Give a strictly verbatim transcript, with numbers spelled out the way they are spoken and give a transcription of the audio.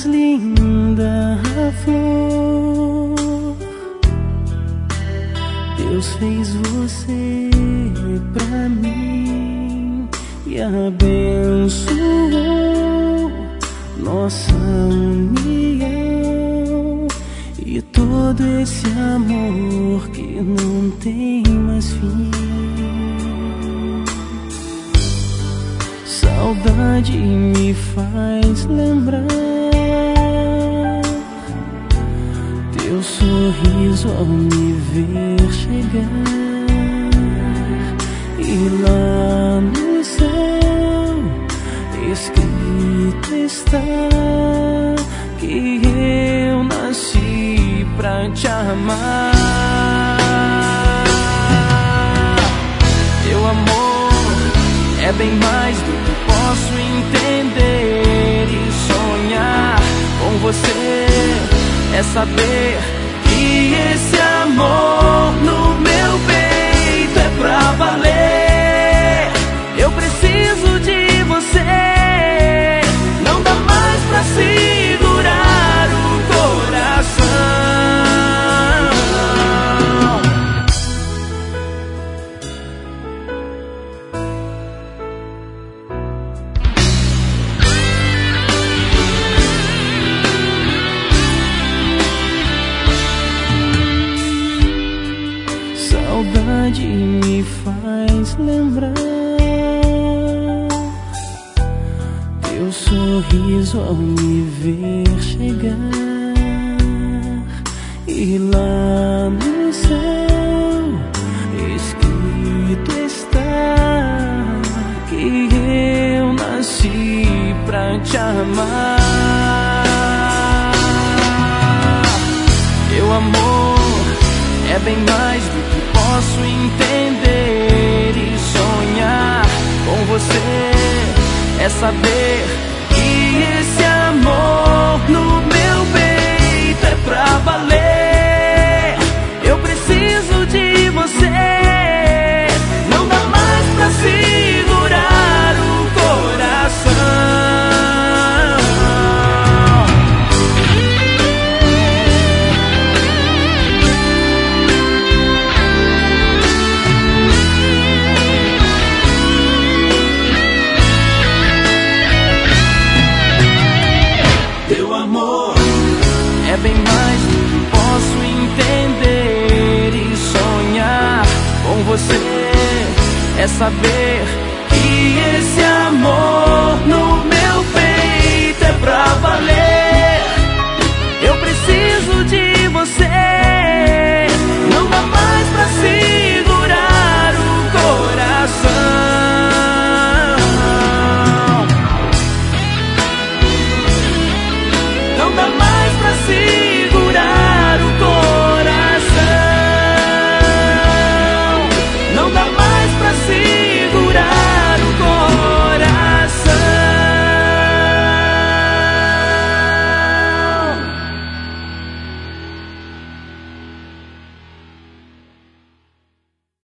mais linda flor, Deus fez você pra mim e abençoou nossa união e todo esse amor que não tem mais fim. Saudade me faz lembrar teu sorriso ao me ver chegar, e lá no céu escrito está que eu nasci pra te amar. Teu amor é bem mais do que posso entender, e sonhar com você é saber que esse amor no meu peito é pra valer. Eu preciso de você, não dá mais pra segurar o coração. Saudade me faz lembrar teu sorriso ao me ver chegar, e lá no céu escrito está que eu nasci pra te amar. Teu amor é bem mais do que posso entender, e sonhar com você é saber que esse amor no meu peito é pra valer. Eu preciso de você, não dá mais pra segurar o coração. É bem mais do que posso entender, e sonhar com você é saber